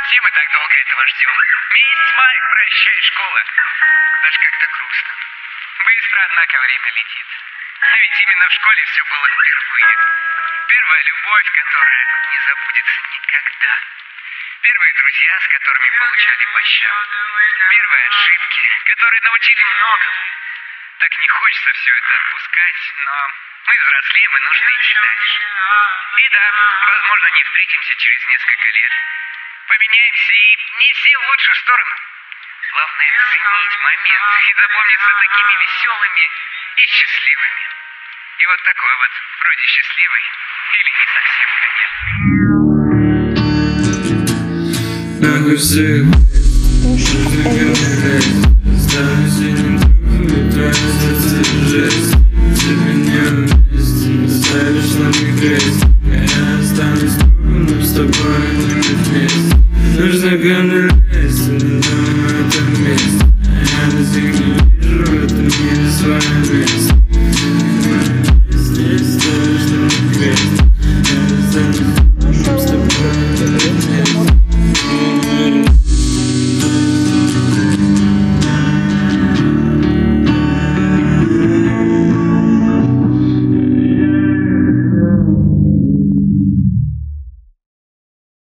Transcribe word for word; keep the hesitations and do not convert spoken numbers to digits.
Все мы так долго этого ждем. Месяц май, прощай, школа. Даже как-то грустно. Быстро, однако, время летит. А ведь именно в школе все было впервые. Первая любовь, которая не забудется никогда. Первые друзья, с которыми получали по щам. Первые ошибки, которые научили многому. Так не хочется все это отпускать, но мы взрослеем, и нужно идти дальше. И да, возможно, не встретимся через несколько лет. Поменяемся, и не все в лучшую сторону. Главное ценить момент и запомниться такими веселыми и счастливыми. И вот такой вот, вроде счастливый или не совсем конец. Нахуй всех, стану синим другом, твоя сердце жесть. Ты меня вместе ставишь на мой крест. Я останусь другом, но с тобой не быть вместе. Нужно камни лезть, но это место. Я до сих не вижу в этом мире свое место.